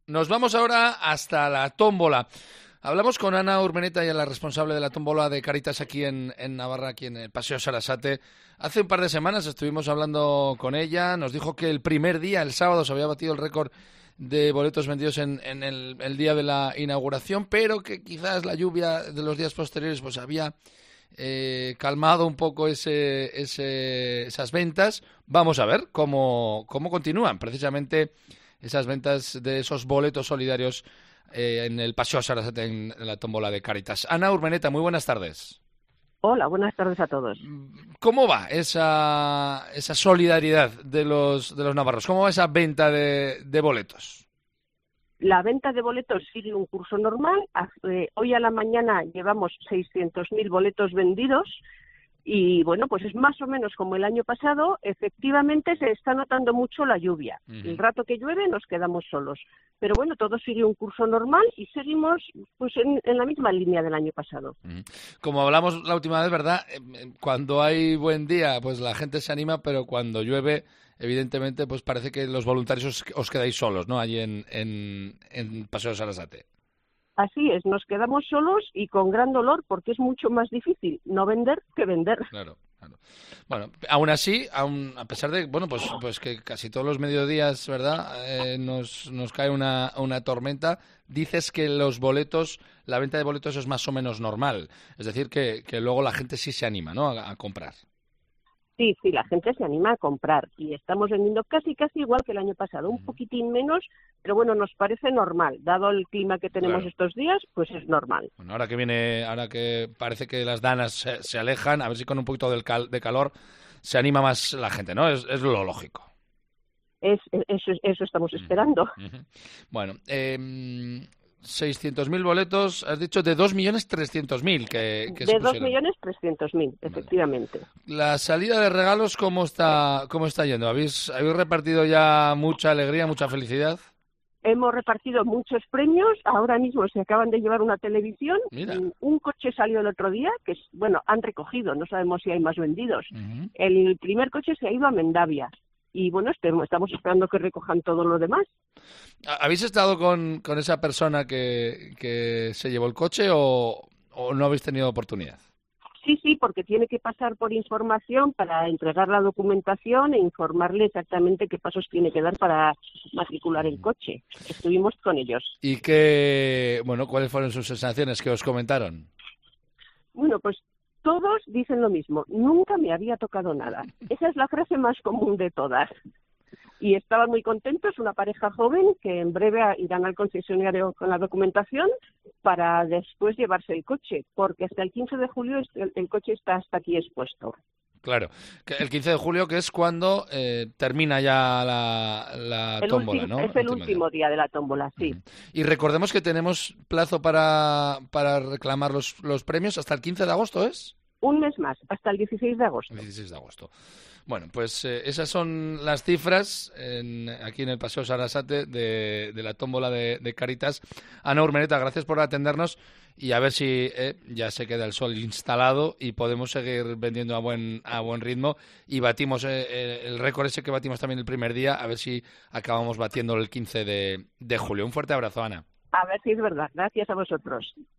Nos vamos ahora hasta la tómbola. Hablamos con Ana Urmeneta, ella es la responsable de la tómbola de Cáritas aquí en Navarra, aquí en el Paseo Sarasate. Hace un par de semanas estuvimos hablando con ella, nos dijo que el primer día, el sábado, se había batido el récord de boletos vendidos en el día de la inauguración, pero que quizás la lluvia de los días posteriores pues había calmado un poco esas ventas. Vamos a ver cómo continúan precisamente esas ventas de esos boletos solidarios en el Paseo Sarasate, en la tómbola de Cáritas. Ana Urmeneta, muy buenas tardes. Hola, buenas tardes a todos. ¿Cómo va esa solidaridad de los navarros? ¿Cómo va esa venta de boletos? La venta de boletos sigue un curso normal. Hoy a la mañana llevamos 600.000 boletos vendidos y, bueno, pues es más o menos como el año pasado. Efectivamente, se está notando mucho la lluvia. El rato que llueve nos quedamos solos. Pero, bueno, todo sigue un curso normal y seguimos pues en la misma línea del año pasado. Como hablamos la última vez, ¿verdad? Cuando hay buen día, pues la gente se anima, pero cuando llueve, evidentemente, pues parece que los voluntarios os quedáis solos, ¿no? Allí en Paseo Sarasate. Así es, nos quedamos solos y con gran dolor porque es mucho más difícil no vender que vender. Claro. Bueno, aún así, a pesar de, bueno, pues que casi todos los mediodías, ¿verdad? Nos cae una tormenta. Dices que los boletos, la venta de boletos es más o menos normal. Es decir, que luego la gente sí se anima, ¿no? A comprar. Sí, la gente se anima a comprar y estamos vendiendo casi igual que el año pasado, un poquitín menos, pero bueno, nos parece normal, dado el clima que tenemos estos días, pues es normal. Bueno, ahora que parece que las danas se alejan, a ver si con un poquito de calor se anima más la gente, ¿no? Es lo lógico. Eso estamos esperando. Bueno, 600.000 boletos, has dicho de 2.300.000 que de se pusieron. 2.300.000, efectivamente. La salida de regalos, ¿cómo está yendo? ¿Habéis repartido ya mucha alegría, mucha felicidad? Hemos repartido muchos premios. Ahora mismo se acaban de llevar una televisión. Mira. Un coche salió el otro día, que han recogido, no sabemos si hay más vendidos. El primer coche se ha ido a Mendavia. Y bueno, estamos esperando que recojan todo lo demás. ¿Habéis estado con esa persona que se llevó el coche o no habéis tenido oportunidad? Sí, porque tiene que pasar por información para entregar la documentación e informarle exactamente qué pasos tiene que dar para matricular el coche. Estuvimos con ellos. ¿Y cuáles fueron sus sensaciones que os comentaron? Bueno, pues todos dicen lo mismo. Nunca me había tocado nada. Esa es la frase más común de todas. Y estaban muy contentos, una pareja joven que en breve irán al concesionario con la documentación para después llevarse el coche, porque hasta el 15 de julio el coche está hasta aquí expuesto. Claro, el 15 de julio, que es cuando termina ya la tómbola, ¿no? Es el último día de la tómbola, sí. Y recordemos que tenemos plazo para reclamar los premios hasta el 15 de agosto, ¿es? Un mes más, hasta el 16 de agosto. El 16 de agosto. Bueno, pues esas son las cifras aquí en el Paseo Sarasate de la tómbola de Cáritas. Ana Urmeneta, gracias por atendernos y a ver si ya se queda el sol instalado y podemos seguir vendiendo a buen ritmo y batimos el récord ese que batimos también el primer día, a ver si acabamos batiéndolo el 15 de julio. Un fuerte abrazo, Ana. A ver si es verdad. Gracias a vosotros.